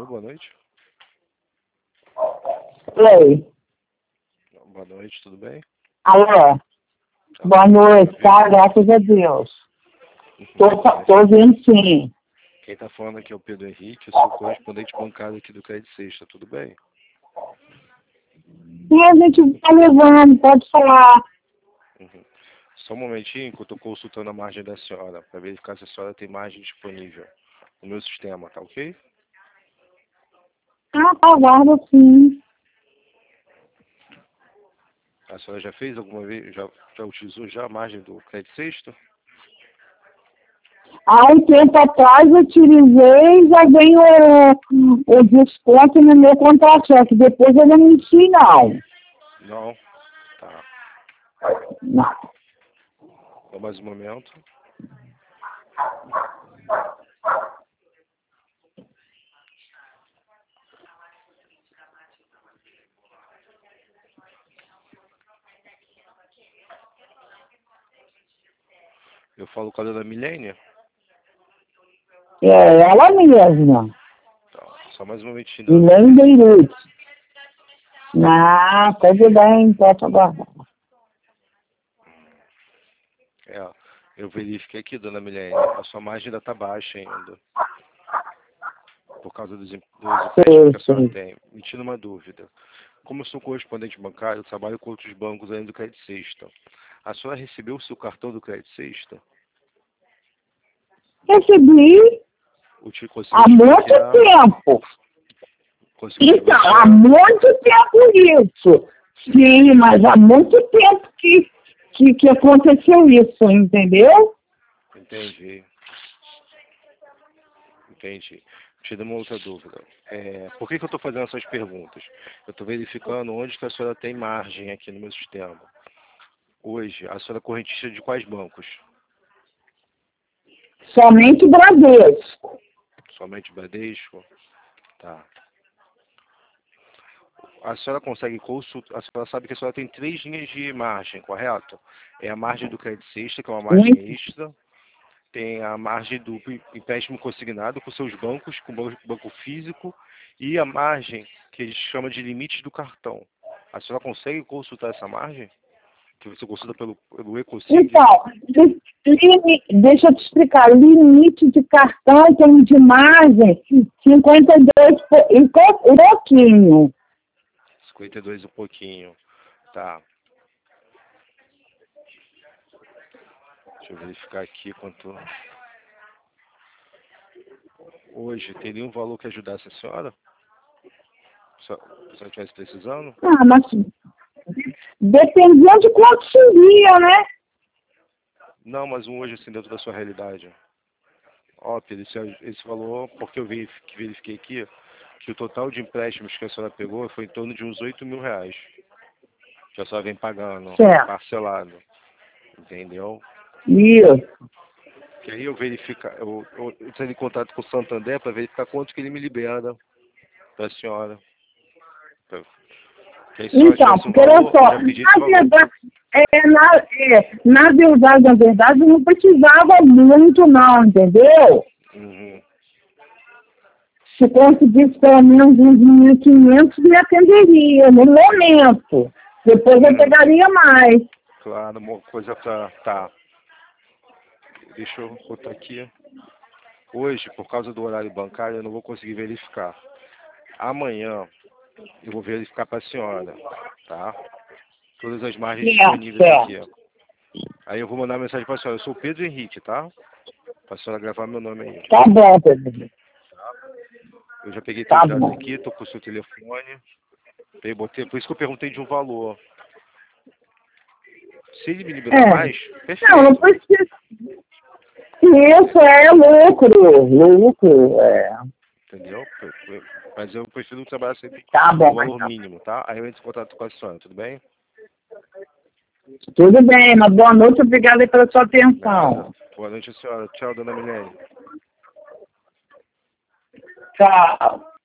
Alô, boa noite. Oi. Boa noite, tudo bem? Alô. Boa noite, tá? Graças a Deus. Tô ouvindo sim. Quem está falando aqui é o Pedro Henrique, eu sou correspondente bancário aqui do Crédito Sexta, tudo bem? E a gente tá levando, pode falar. Só um momentinho que eu estou consultando a margem da senhora, para verificar se a senhora tem margem disponível no meu sistema, tá ok? Aguarda sim. A senhora já fez alguma vez, já utilizou já a margem do Crédito Sexta? Há um tempo atrás eu utilizei e já ganho o desconto no meu contra-cheque. Depois eu não menti, não. Não? Tá. Não. Só mais um momento. Eu falo com a dona Milênia? É ela mesma. Tá. Só mais um momentinho. Milene Beirute. Não, tudo bem, pode aguardar. Eu verifiquei aqui, dona Milênia, a sua margem ainda está baixa ainda. Por causa dos empréstimos que a senhora tem. Me tira uma dúvida. Como eu sou correspondente bancário, eu trabalho com outros bancos além do Crédito Sexta. A senhora recebeu o seu cartão do Crédito Sexta? Recebi há muito tempo. Então, há muito tempo isso. Sim, mas há muito tempo que aconteceu isso, entendeu? Entendi. Tira uma outra dúvida. Por que eu estou fazendo essas perguntas? Eu estou verificando onde que a senhora tem margem aqui no meu sistema. Hoje, a senhora é correntista de quais bancos? Somente Bradesco. Somente Bradesco? Tá. A senhora consegue consultar, a senhora sabe que a senhora tem 3 linhas de margem, correto? É a margem do Crédito Sexta, que é uma margem extra. Tem a margem do empréstimo consignado com seus bancos, com o banco físico. E a margem que eles chamam de limite do cartão. A senhora consegue consultar essa margem? Que você consulta pelo Ecosig? Então, deixa eu te explicar. Limite de cartão tem de margem 52 e pouquinho. 52 e pouquinho. Tá. Deixa eu verificar aqui quanto... Hoje, teria um valor que ajudasse a senhora? Se a senhora estivesse precisando? Mas dependendo de quanto seria, né? Não, mas hoje, assim, dentro da sua realidade. Ó, Pedro, esse valor, porque eu verifiquei aqui, que o total de empréstimos que a senhora pegou foi em torno de uns 8 mil reais. Que a senhora vem pagando, parcelado. Entendeu? Isso. Que aí eu entrei em contato com o Santander para verificar quanto que ele me libera para a senhora. Então, porque olha só, na verdade, não precisava muito não, entendeu? Uhum. Se conseguisse pelo menos uns 1.500, me atenderia, no momento. Depois eu pegaria mais. Claro, uma coisa pra... Tá. Deixa eu botar aqui. Hoje, por causa do horário bancário, eu não vou conseguir verificar. Amanhã, eu vou verificar para a senhora, tá? Todas as margens disponíveis aqui. Aí eu vou mandar mensagem para a senhora. Eu sou o Pedro Henrique, tá? Para a senhora gravar meu nome aí. Tá bom, Pedro. Eu já peguei teus dados aqui, tô com o seu telefone. Por isso que eu perguntei de um valor. Se ele me liberar mais, perfeito. Não precisa. Isso é lucro, Entendeu? Mas eu prefiro trabalhar sempre com o valor mínimo, tá? Aí eu entro em contato com a senhora, tudo bem? Tudo bem, uma boa noite, obrigada pela sua atenção. Boa noite, senhora. Tchau, dona Milene. Tchau.